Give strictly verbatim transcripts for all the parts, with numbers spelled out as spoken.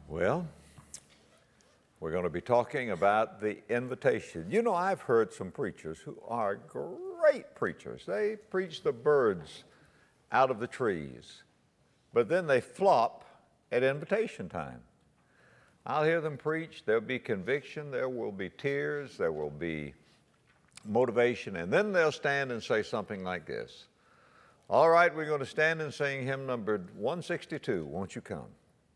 Well, we're going to be talking about the invitation. You know, I've heard some preachers who are great preachers. They preach the birds out of the trees, but then they flop at invitation time. I'll hear them preach. There'll be conviction. There will be tears. There will be motivation. And then they'll stand and say something like this. All right, we're going to stand and sing hymn number one sixty-two, Won't You Come?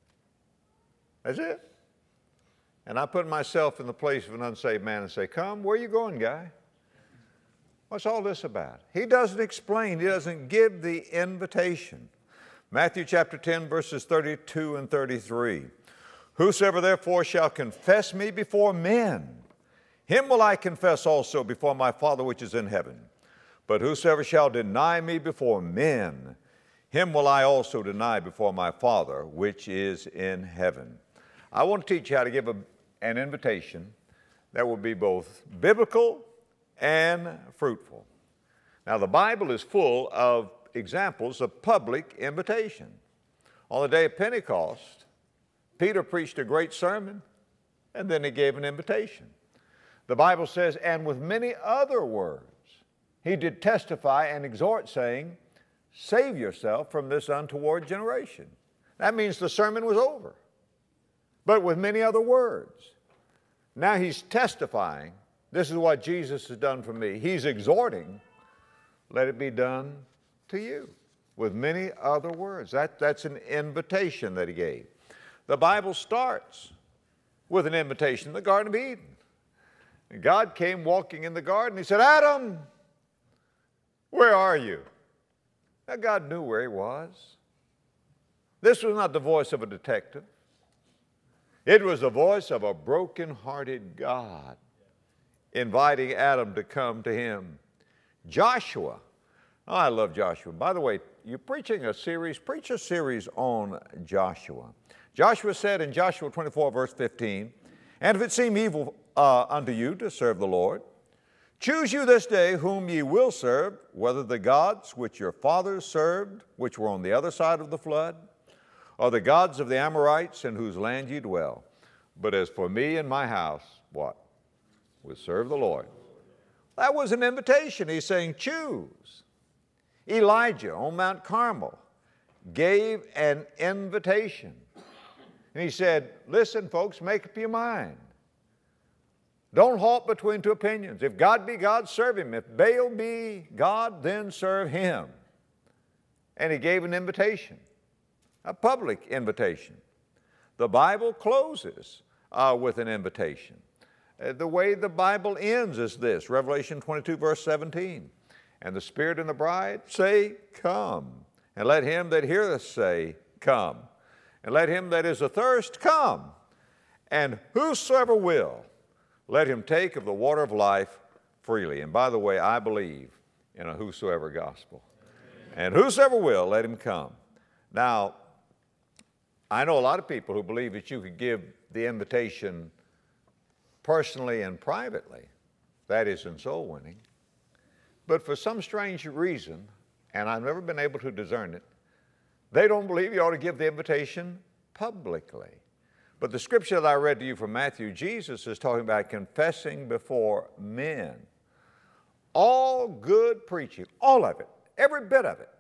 That's it. And I put myself in the place of an unsaved man and say, come, where are you going, guy? What's all this about? He doesn't explain. He doesn't give the invitation. Matthew chapter ten, verses thirty-two and thirty-three. Whosoever therefore shall confess me before men, him will I confess also before my Father which is in heaven. But whosoever shall deny me before men, him will I also deny before my Father which is in heaven. I want to teach you how to give a, an invitation that will be both biblical and fruitful. Now, the Bible is full of examples of public invitation. On the day of Pentecost, Peter preached a great sermon, and then he gave an invitation. The Bible says, and with many other words, he did testify and exhort, saying, save yourself from this untoward generation. That means the sermon was over, but with many other words. Now he's testifying, this is what Jesus has done for me. He's exhorting, let it be done to you, with many other words. That, that's an invitation that he gave. The Bible starts with an invitation in the Garden of Eden. And God came walking in the garden. He said, Adam, where are you? Now, God knew where he was. This was not the voice of a detective. It was the voice of a broken-hearted God inviting Adam to come to him. Joshua. Oh, I love Joshua. By the way, you're preaching a series, preach a series on Joshua. Joshua said in Joshua twenty-four, verse fifteen, and if it seem evil uh, unto you to serve the Lord, choose you this day whom ye will serve, whether the gods which your fathers served, which were on the other side of the flood, or the gods of the Amorites in whose land ye dwell. But as for me and my house, what? We'll serve the Lord. That was an invitation. He's saying, choose. Elijah on Mount Carmel gave an invitation. And he said, listen, folks, make up your mind. Don't halt between two opinions. If God be God, serve him. If Baal be God, then serve him. And he gave an invitation, a public invitation. The Bible closes uh, with an invitation. Uh, the way the Bible ends is this, Revelation twenty-two, verse seventeen. And the Spirit and the bride say, come. And let him that heareth say, come. And let him that is athirst come. And whosoever will, let him take of the water of life freely. And by the way, I believe in a whosoever gospel. And whosoever will, let him come. Now, I know a lot of people who believe that you could give the invitation personally and privately. That is in soul winning. But for some strange reason, and I've never been able to discern it, they don't believe you ought to give the invitation publicly. But the scripture that I read to you from Matthew, Jesus is talking about confessing before men. All good preaching, all of it, every bit of it,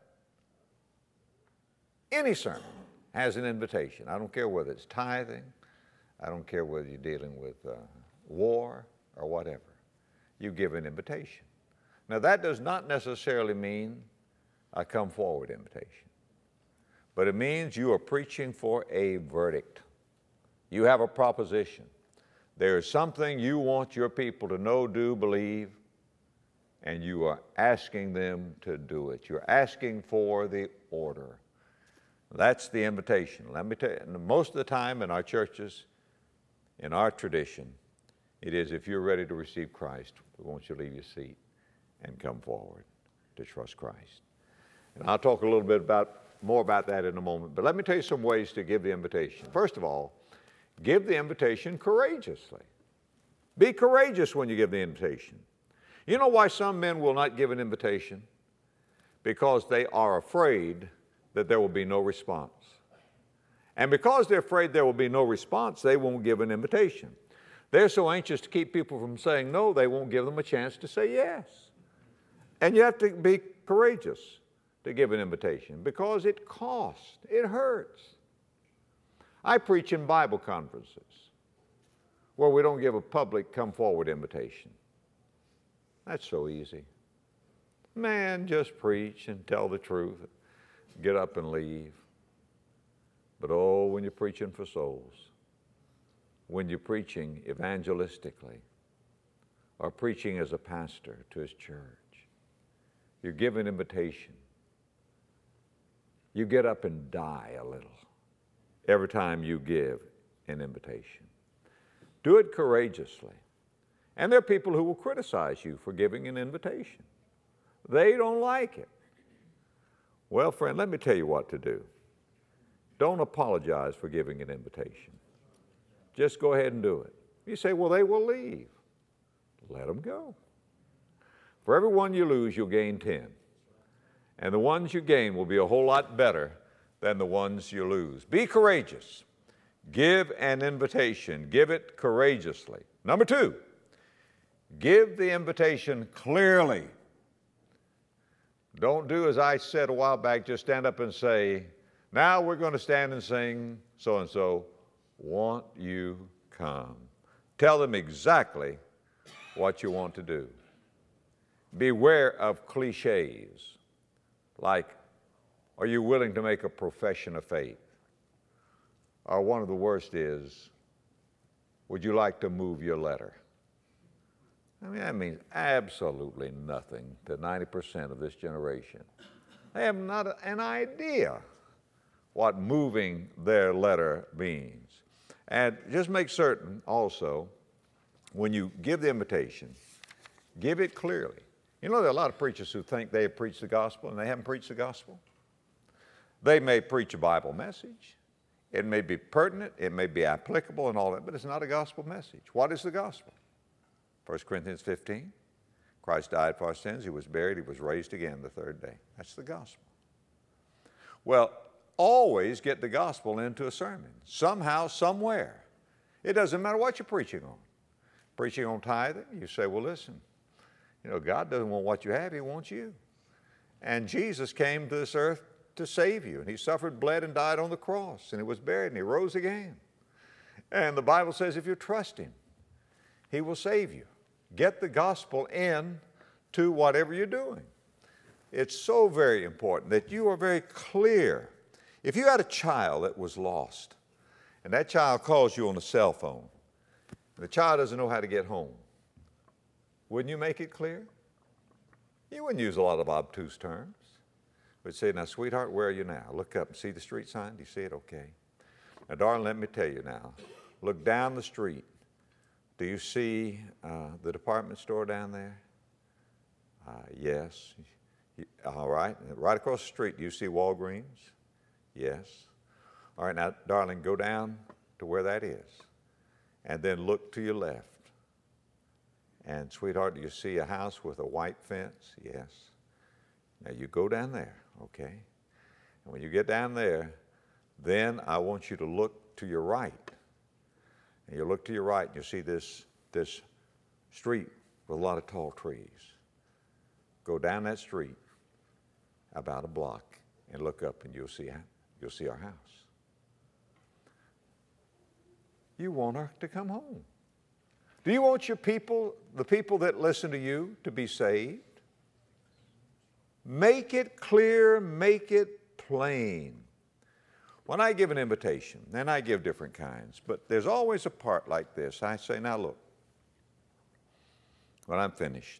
any sermon has an invitation. I don't care whether it's tithing. I don't care whether you're dealing with uh, war or whatever. You give an invitation. Now, that does not necessarily mean a come forward invitation, but it means you are preaching for a verdict. You have a proposition. There is something you want your people to know, do, believe, and you are asking them to do it. You're asking for the order. That's the invitation. Let me tell you, most of the time in our churches, in our tradition, it is if you're ready to receive Christ, we want you to leave your seat and come forward to trust Christ. And I'll talk a little bit about more about that in a moment. But let me tell you some ways to give the invitation. First of all, give the invitation courageously. Be courageous when you give the invitation. You know why some men will not give an invitation? Because they are afraid that there will be no response. And because they're afraid there will be no response, they won't give an invitation. They're so anxious to keep people from saying no, they won't give them a chance to say yes. And you have to be courageous to give an invitation because it costs, it hurts. I preach in Bible conferences where we don't give a public come forward invitation. That's so easy. Man, just preach and tell the truth, get up and leave. But oh, when you're preaching for souls, when you're preaching evangelistically or preaching as a pastor to his church, you give an invitation. You get up and die a little every time you give an invitation. Do it courageously. And there are people who will criticize you for giving an invitation. They don't like it. Well, friend, let me tell you what to do. Don't apologize for giving an invitation. Just go ahead and do it. You say, well, they will leave. Let them go. For every one you lose, you'll gain ten. And the ones you gain will be a whole lot better than the ones you lose. Be courageous. Give an invitation. Give it courageously. Number two, give the invitation clearly. Don't do as I said a while back, just stand up and say, now we're going to stand and sing so-and-so, won't you come? Tell them exactly what you want to do. Beware of cliches like, are you willing to make a profession of faith? Or one of the worst is, would you like to move your letter? I mean, that means absolutely nothing to ninety percent of this generation. They have not an idea what moving their letter means. And just make certain also, when you give the invitation, give it clearly. You know, there are a lot of preachers who think they have preached the gospel and they haven't preached the gospel. They may preach a Bible message. It may be pertinent, it may be applicable and all that, but it's not a gospel message. What is the gospel? First Corinthians fifteen, Christ died for our sins, he was buried, he was raised again the third day. That's the gospel. Well, always get the gospel into a sermon, somehow, somewhere. It doesn't matter what you're preaching on. Preaching on tithing, you say, well, listen, you know, God doesn't want what you have, he wants you. And Jesus came to this earth to save you, and he suffered, bled, and died on the cross, and he was buried, and he rose again. And the Bible says if you trust him, he will save you. Get the gospel in to whatever you're doing. It's so very important that you are very clear. If you had a child that was lost, and that child calls you on a cell phone, and the child doesn't know how to get home, wouldn't you make it clear? You wouldn't use a lot of obtuse terms. You'd say, now, sweetheart, where are you now? Look up and see the street sign. Do you see it? Okay. Now, darling, let me tell you now. Look down the street. Do you see uh, the department store down there? Uh, yes. All right. Right across the street, do you see Walgreens? Yes. All right, now, darling, go down to where that is. And then look to your left. And, sweetheart, do you see a house with a white fence? Yes. Now, you go down there, okay? And when you get down there, then I want you to look to your right. And you look to your right, and you see this, this street with a lot of tall trees. Go down that street about a block and look up, and you'll see, you'll see our house. You want her to come home. Do you want your people, the people that listen to you, to be saved? Make it clear, make it plain. When I give an invitation, and I give different kinds, but there's always a part like this. I say, now look, when I'm finished,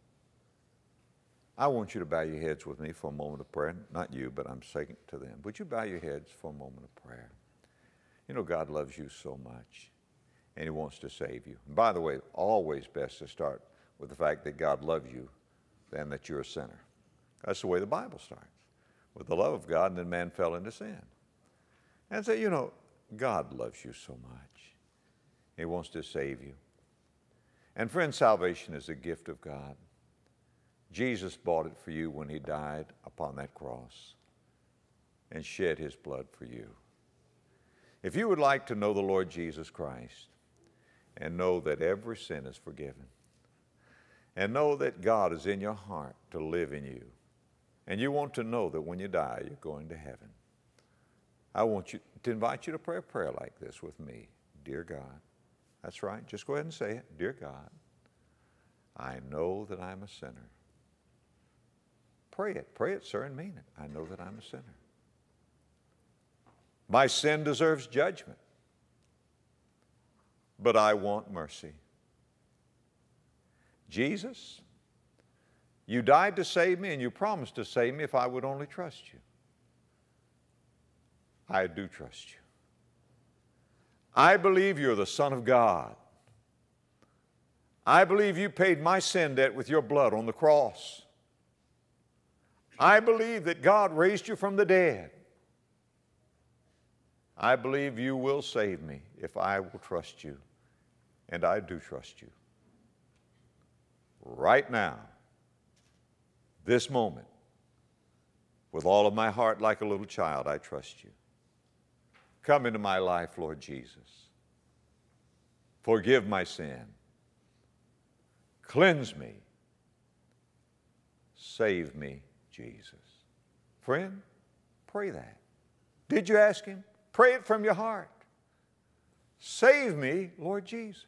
I want you to bow your heads with me for a moment of prayer. Not you, but I'm saying it to them. Would you bow your heads for a moment of prayer? You know, God loves you so much, and he wants to save you. And by the way, always best to start with the fact that God loves you than that you're a sinner. That's the way the Bible starts, with the love of God, and then man fell into sin. And say, you know, God loves you so much. He wants to save you. And friend, salvation is a gift of God. Jesus bought it for you when he died upon that cross and shed his blood for you. If you would like to know the Lord Jesus Christ and know that every sin is forgiven and know that God is in your heart to live in you, and you want to know that when you die you're going to heaven, I want you to invite you to pray a prayer like this with me. Dear God, that's right, just go ahead and say it. Dear God, I know that I'm a sinner. Pray it, pray it, sir, and mean it. I know that I'm a sinner. My sin deserves judgment, but I want mercy. Jesus, you died to save me, and you promised to save me if I would only trust you. I do trust you. I believe you're the Son of God. I believe you paid my sin debt with your blood on the cross. I believe that God raised you from the dead. I believe you will save me if I will trust you, and I do trust you. Right now, this moment, with all of my heart like a little child, I trust you. Come into my life, Lord Jesus. Forgive my sin. Cleanse me. Save me, Jesus. Friend, pray that. Did you ask him? Pray it from your heart. Save me, Lord Jesus.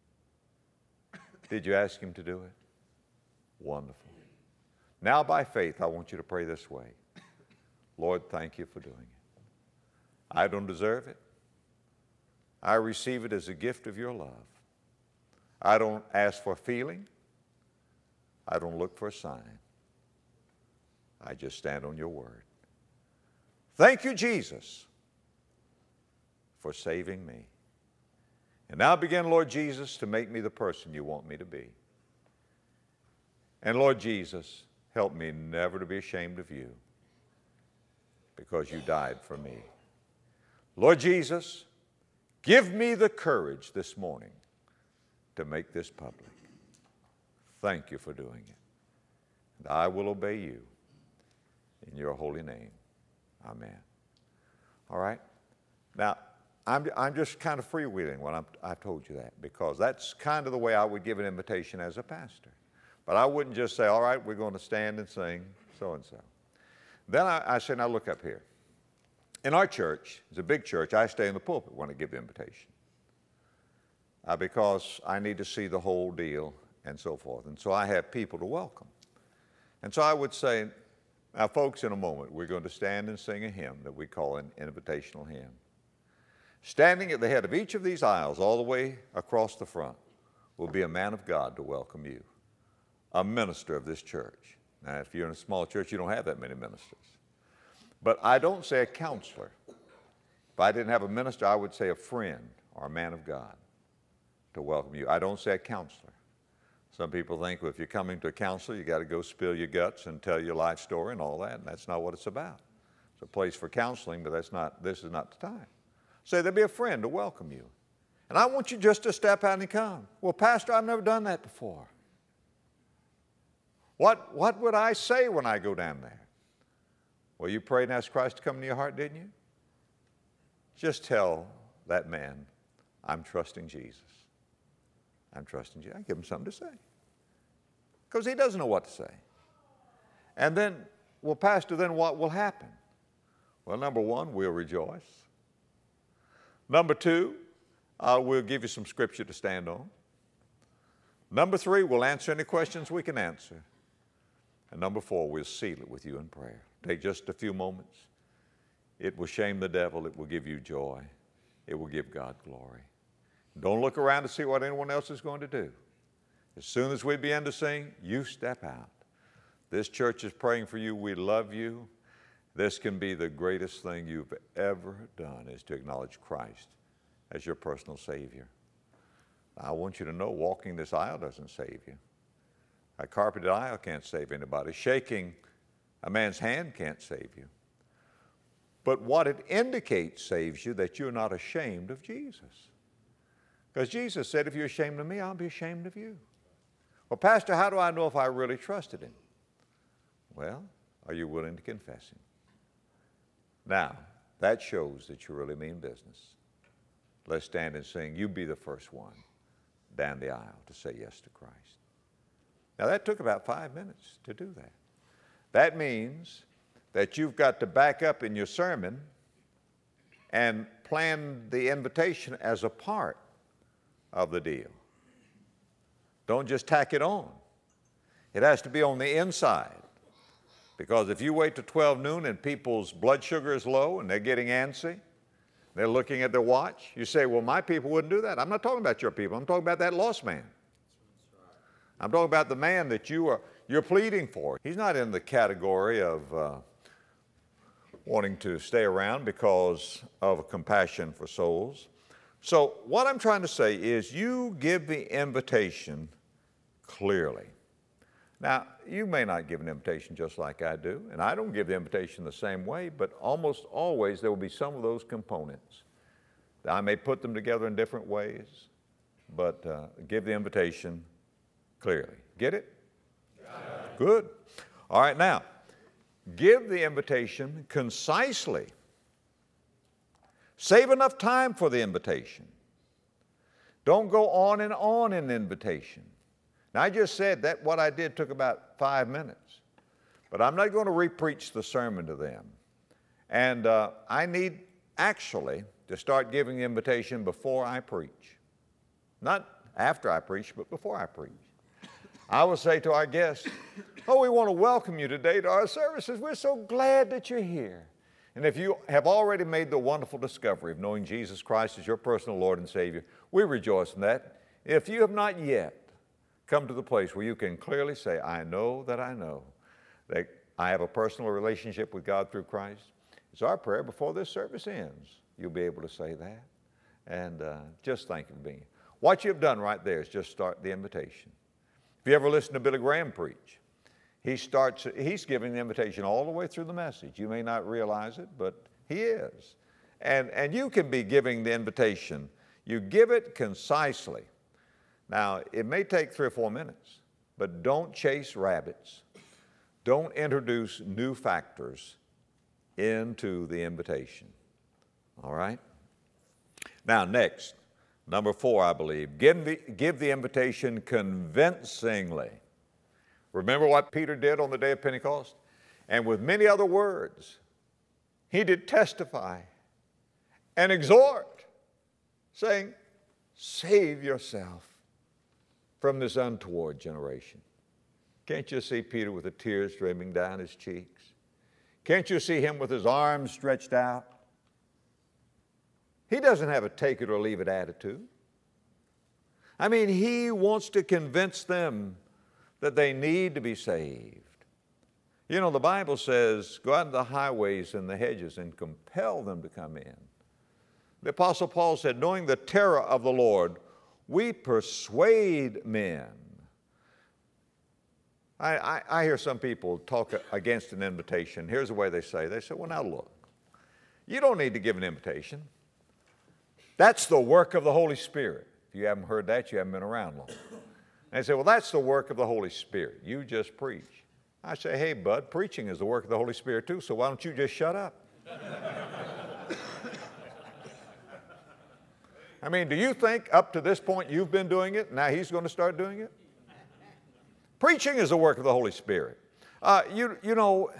Did you ask him to do it? Wonderful. Now by faith, I want you to pray this way. Lord, thank you for doing it. I don't deserve it. I receive it as a gift of your love. I don't ask for a feeling. I don't look for a sign. I just stand on your word. Thank you, Jesus, for saving me. And now begin, Lord Jesus, to make me the person you want me to be. And Lord Jesus, help me never to be ashamed of you, because you died for me. Lord Jesus, give me the courage this morning to make this public. Thank you for doing it. And I will obey you in your holy name. Amen. All right? Now, I'm, I'm just kind of freewheeling when I'm, I've told you that, because that's kind of the way I would give an invitation as a pastor. But I wouldn't just say, all right, we're going to stand and sing so-and-so. Then I, I say, now look up here. In our church, it's a big church, I stay in the pulpit when I give the invitation uh, because I need to see the whole deal and so forth. And so I have people to welcome. And so I would say, now folks, in a moment, we're going to stand and sing a hymn that we call an invitational hymn. Standing at the head of each of these aisles, all the way across the front, will be a man of God to welcome you, a minister of this church. Now, if you're in a small church, you don't have that many ministers. But I don't say a counselor. If I didn't have a minister, I would say a friend or a man of God to welcome you. I don't say a counselor. Some people think, well, if you're coming to a counselor, you got to go spill your guts and tell your life story and all that, and that's not what it's about. It's a place for counseling, but that's not, this is not the time. Say there'll be a friend to welcome you. And I want you just to step out and come. Well, Pastor, I've never done that before. What, what would I say when I go down there? Well, you prayed and asked Christ to come into your heart, didn't you? Just tell that man, I'm trusting Jesus. I'm trusting you. I give him something to say, because he doesn't know what to say. And then, well, Pastor, then what will happen? Well, number one, we'll rejoice. Number two, uh, we'll give you some scripture to stand on. Number three, we'll answer any questions we can answer. And number four, we'll seal it with you in prayer. Take just a few moments. It will shame the devil. It will give you joy. It will give God glory. Don't look around to see what anyone else is going to do. As soon as we begin to sing, you step out. This church is praying for you. We love you. This can be the greatest thing you've ever done, is to acknowledge Christ as your personal Savior. I want you to know, walking this aisle doesn't save you. A carpeted aisle can't save anybody. Shaking a man's hand can't save you. But what it indicates saves you, that you're not ashamed of Jesus. Because Jesus said, if you're ashamed of me, I'll be ashamed of you. Well, Pastor, how do I know if I really trusted him? Well, are you willing to confess him? Now, that shows that you really mean business. let's stand and sing, You Be the First One down the aisle to say yes to Christ. Now that took about five minutes to do that. That means that you've got to back up in your sermon and plan the invitation as a part of the deal. Don't just tack it on. It has to be on the inside. Because if you wait till twelve noon and people's blood sugar is low and they're getting antsy, they're looking at their watch, you say, well, my people wouldn't do that. I'm not talking about your people. I'm talking about that lost man. I'm talking about the man that you are, you're pleading for. He's not in the category of uh, wanting to stay around because of a compassion for souls. So what I'm trying to say is you give the invitation clearly. Now, you may not give an invitation just like I do, and I don't give the invitation the same way, but almost always there will be some of those components. I may put them together in different ways, but uh, give the invitation clearly. Get it? Good. All right, now, give the invitation concisely. Save enough time for the invitation. Don't go on and on in the invitation. Now, I just said that what I did took about five minutes, but I'm not going to re-preach the sermon to them. And uh, I need actually to start giving the invitation before I preach. Not after I preach, but before I preach. I will say to our guests, oh, we want to welcome you today to our services. We're so glad that you're here. And if you have already made the wonderful discovery of knowing Jesus Christ as your personal Lord and Savior, we rejoice in that. If you have not yet come to the place where you can clearly say, I know that I know that I have a personal relationship with God through Christ, it's our prayer before this service ends, you'll be able to say that. And uh, just thank you for being here. What you've done right there is just start the invitation. If you ever listen to Billy Graham preach, he starts, he's giving the invitation all the way through the message. You may not realize it, but he is. And, and you can be giving the invitation. You give it concisely. Now, it may take three or four minutes, but don't chase rabbits. Don't introduce new factors into the invitation. All right? Now, next, number four, I believe, give the, give the invitation convincingly. Remember what Peter did on the day of Pentecost? And with many other words, he did testify and exhort, saying, save yourself from this untoward generation. Can't you see Peter with the tears streaming down his cheeks? Can't you see him with his arms stretched out? He doesn't have a take it or leave it attitude. I mean, he wants to convince them that they need to be saved. You know, the Bible says, go out to the highways and the hedges and compel them to come in. The Apostle Paul said, knowing the terror of the Lord, we persuade men. I, I, I hear some people talk against an invitation. Here's the way they say. They say, well, now look, you don't need to give an invitation. That's the work of the Holy Spirit. If you haven't heard that, you haven't been around long. And they say, well, that's the work of the Holy Spirit. You just preach. I say, hey, bud, preaching is the work of the Holy Spirit too, so why don't you just shut up? I mean, do you think up to this point you've been doing it, now he's going to start doing it? Preaching is the work of the Holy Spirit. Uh, you, you know,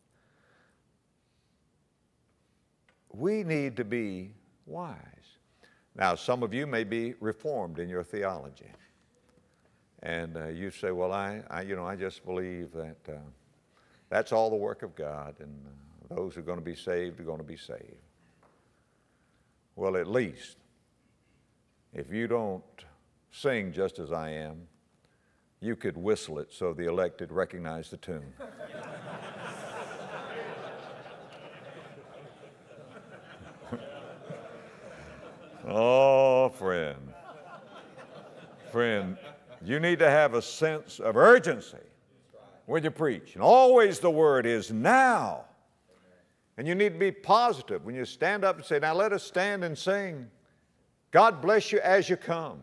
we need to be wise. Now, some of you may be reformed in your theology. And uh, you say, well, I, I, you know, I just believe that uh, that's all the work of God, and uh, those who are going to be saved are going to be saved. Well, at least, if you don't sing just as I am, you could whistle it so the elected recognize the tune. Oh, friend, friend, you need to have a sense of urgency when you preach. And always the word is now. And you need to be positive when you stand up and say, now let us stand and sing. God bless you as you come.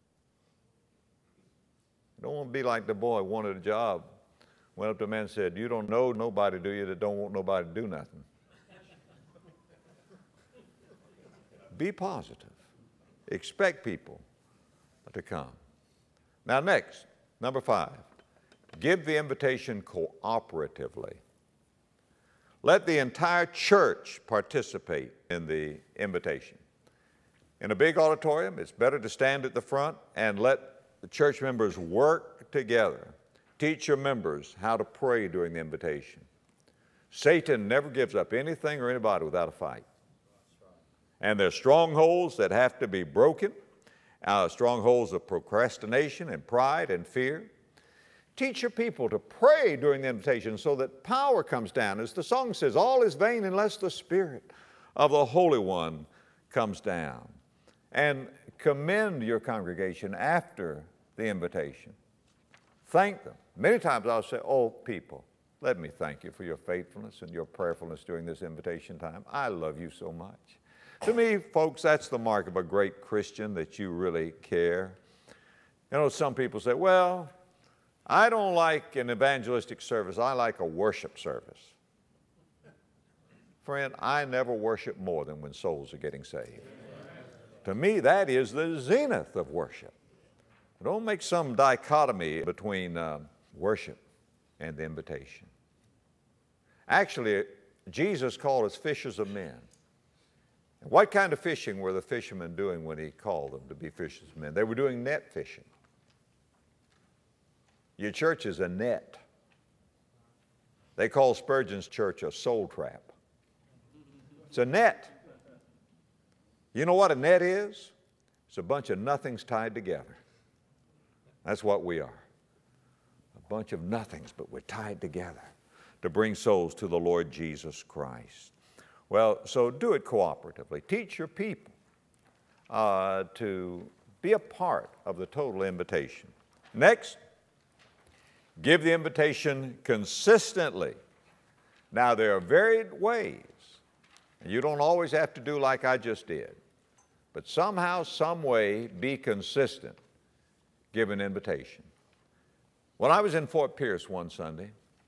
You don't want to be like the boy who wanted a job. Went up to a man and said, you don't know nobody, do you, that don't want nobody to do nothing? Be positive. Expect people to come. Now next, number five, give the invitation cooperatively. Let the entire church participate in the invitation. In a big auditorium, it's better to stand at the front and let the church members work together. Teach your members how to pray during the invitation. Satan never gives up anything or anybody without a fight. And there's strongholds that have to be broken, uh, strongholds of procrastination and pride and fear. Teach your people to pray during the invitation so that power comes down. As the song says, all is vain unless the Spirit of the Holy One comes down. And commend your congregation after the invitation. Thank them. Many times I'll say, oh, people, let me thank you for your faithfulness and your prayerfulness during this invitation time. I love you so much. To me, folks, that's the mark of a great Christian, that you really care. You know, some people say, well, I don't like an evangelistic service. I like a worship service. Friend, I never worship more than when souls are getting saved. Amen. To me, that is the zenith of worship. Don't make some dichotomy between uh, worship and the invitation. Actually, Jesus called us fishers of men. And what kind of fishing were the fishermen doing when he called them to be fishers of men? They were doing net fishing. Your church is a net. They call Spurgeon's church a soul trap. It's a net. You know what a net is? It's a bunch of nothings tied together. That's what we are. A bunch of nothings, but we're tied together to bring souls to the Lord Jesus Christ. Well, so do it cooperatively. Teach your people uh, to be a part of the total invitation. Next, give the invitation consistently. Now, there are varied ways, and you don't always have to do like I just did, but somehow, some way, be consistent. Give an invitation. When I was in Fort Pierce one Sunday,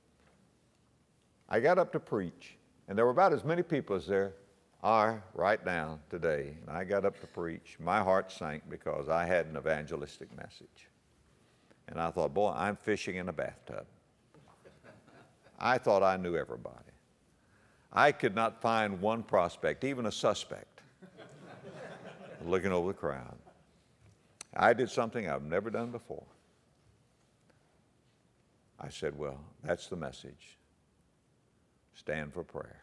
I got up to preach, and there were about as many people as there are right now today. And I got up to preach. My heart sank because I had an evangelistic message. And I thought, boy, I'm fishing in a bathtub. I thought I knew everybody. I could not find one prospect, even a suspect, looking over the crowd. I did something I've never done before. I said, well, that's the message. Stand for prayer.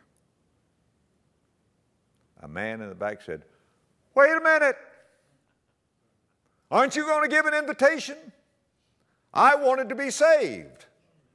A man in the back said, wait a minute. Aren't you going to give an invitation? I wanted to be saved.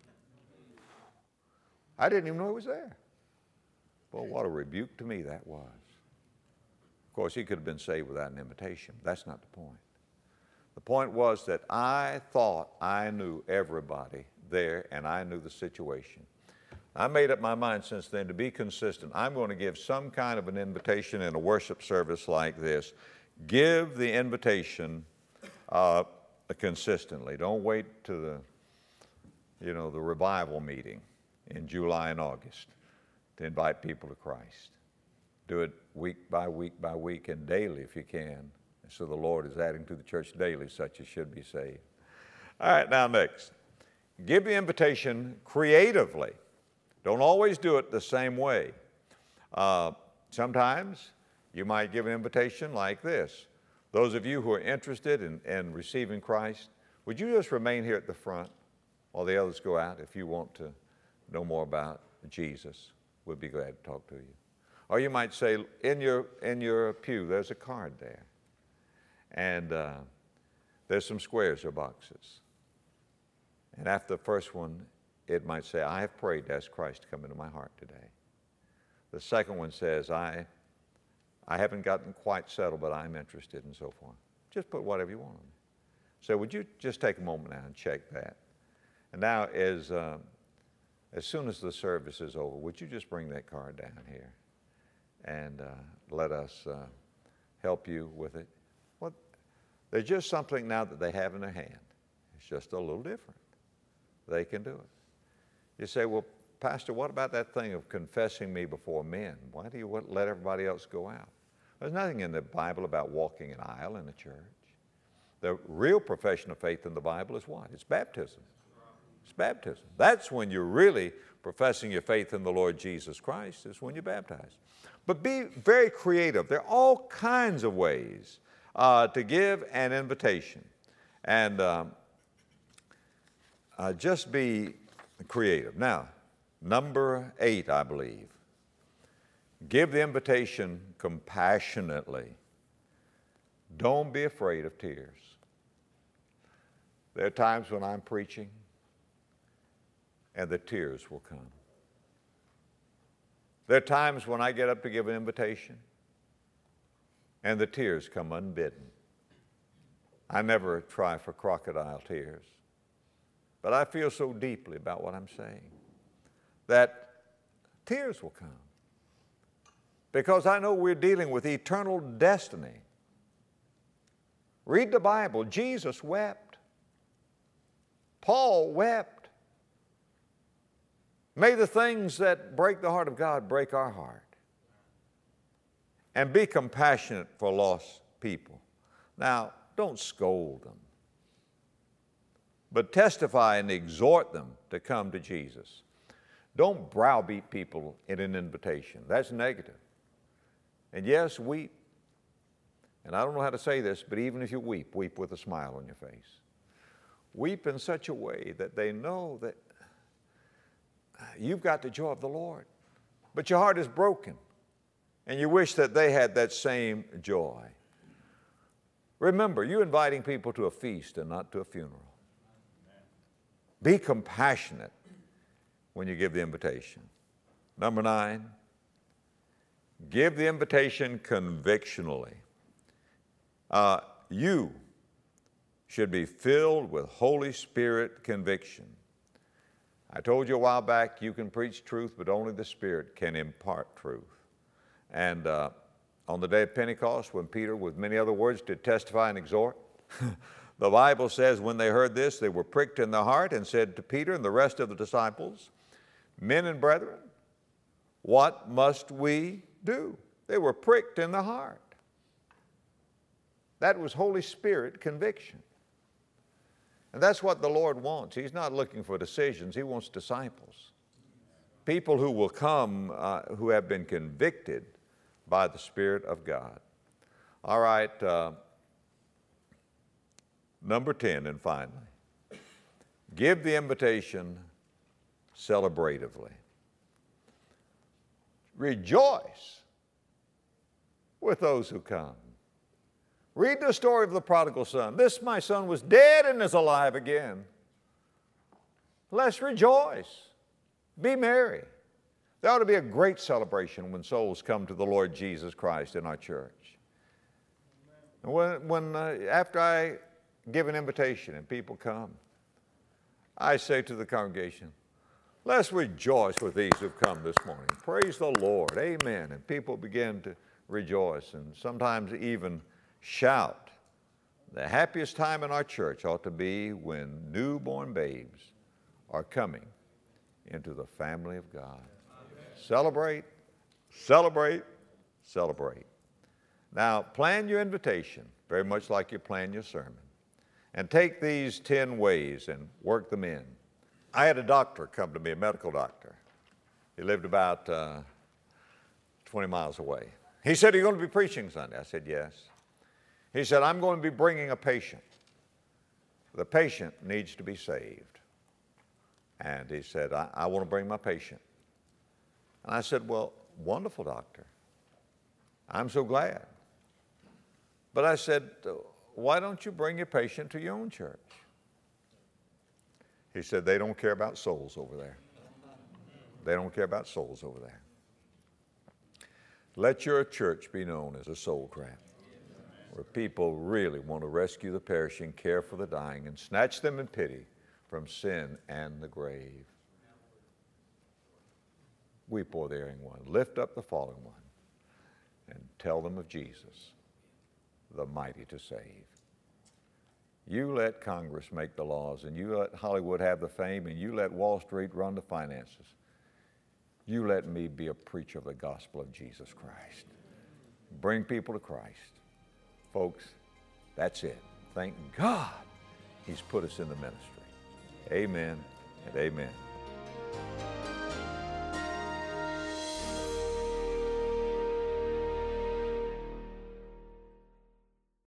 I didn't even know he was there. Well, what a rebuke to me that was. Of course, he could have been saved without an invitation. That's not the point. The point was that I thought I knew everybody there, and I knew the situation. I made up my mind since then to be consistent. I'm going to give some kind of an invitation in a worship service like this. Give the invitation uh, consistently. Don't wait to the, you know, the revival meeting in July and August to invite people to Christ. Do it week by week by week and daily if you can. So the Lord is adding to the church daily such as should be saved. All right, now next. Give the invitation creatively. Don't always do it the same way. Uh, sometimes you might give an invitation like this. Those of you who are interested in, in receiving Christ, would you just remain here at the front while the others go out if you want to know more about Jesus? We'll be glad to talk to you. Or you might say, in your, in your pew, there's a card there. And uh, there's some squares or boxes. And after the first one, it might say, I have prayed to ask Christ to come into my heart today. The second one says, I, I haven't gotten quite settled, but I'm interested, and so forth. Just put whatever you want on it. So would you just take a moment now and check that? And now, as, uh, as soon as the service is over, would you just bring that card down here and uh, let us uh, help you with it? Well, there's just something now that they have in their hand. It's just a little different. They can do it. You say, well, Pastor, what about that thing of confessing me before men? Why do you let everybody else go out? There's nothing in the Bible about walking an aisle in a church. The real profession of faith in the Bible is what? It's baptism. It's baptism. That's when you're really professing your faith in the Lord Jesus Christ, is when you're baptized. But be very creative. There are all kinds of ways uh, to give an invitation. And um, uh, just be creative. Now, number eight, I believe. Give the invitation compassionately. Don't be afraid of tears. There are times when I'm preaching and the tears will come. There are times when I get up to give an invitation and the tears come unbidden. I never try for crocodile tears, but I feel so deeply about what I'm saying that tears will come because I know we're dealing with eternal destiny. Read the Bible. Jesus wept. Paul wept. May the things that break the heart of God break our heart. And be compassionate for lost people. Now, don't scold them, but testify and exhort them to come to Jesus. Don't browbeat people in an invitation. That's negative. And yes, weep. And I don't know how to say this, but even if you weep, weep with a smile on your face. Weep in such a way that they know that you've got the joy of the Lord, but your heart is broken, and you wish that they had that same joy. Remember, you're inviting people to a feast and not to a funeral. Be compassionate when you give the invitation. Number nine, give the invitation convictionally. Uh, you should be filled with Holy Spirit conviction. I told you a while back, you can preach truth, but only the Spirit can impart truth. And uh, on the day of Pentecost, when Peter, with many other words, did testify and exhort, the Bible says when they heard this, they were pricked in the heart and said to Peter and the rest of the disciples, "Men and brethren, what must we do?" They were pricked in the heart. That was Holy Spirit conviction. And that's what the Lord wants. He's not looking for decisions. He wants disciples. People who will come, uh, who have been convicted by the Spirit of God. All right, uh, number ten, and finally, give the invitation celebratively. Rejoice with those who come. Read the story of the prodigal son. This my son was dead and is alive again. Let's rejoice. Be merry. There ought to be a great celebration when souls come to the Lord Jesus Christ in our church. And when, when uh, after I give an invitation and people come, I say to the congregation, let's rejoice with these who've come this morning. Praise the Lord. Amen. And people begin to rejoice and sometimes even shout. The happiest time in our church ought to be when newborn babes are coming into the family of God. Amen. Celebrate, celebrate, celebrate. Now, plan your invitation very much like you plan your sermon. And take these ten ways and work them in. I had a doctor come to me, a medical doctor. He lived about uh, twenty miles away. He said, "Are you going to be preaching Sunday?" I said, "Yes." He said, "I'm going to be bringing a patient. The patient needs to be saved." And he said, I, I want to bring my patient. And I said, "Well, wonderful, doctor. I'm so glad." But I said, "Why don't you bring your patient to your own church?" He said, "They don't care about souls over there. They don't care about souls over there." Let your church be known as a soul trap, where people really want to rescue the perishing, care for the dying, and snatch them in pity from sin and the grave. Weep o'er the erring one, lift up the fallen one, and tell them of Jesus, the mighty to save. You let Congress make the laws, and you let Hollywood have the fame, and you let Wall Street run the finances. You let me be a preacher of the gospel of Jesus Christ. bring people to Christ. Folks, that's it. Thank God He's put us in the ministry. Amen and amen.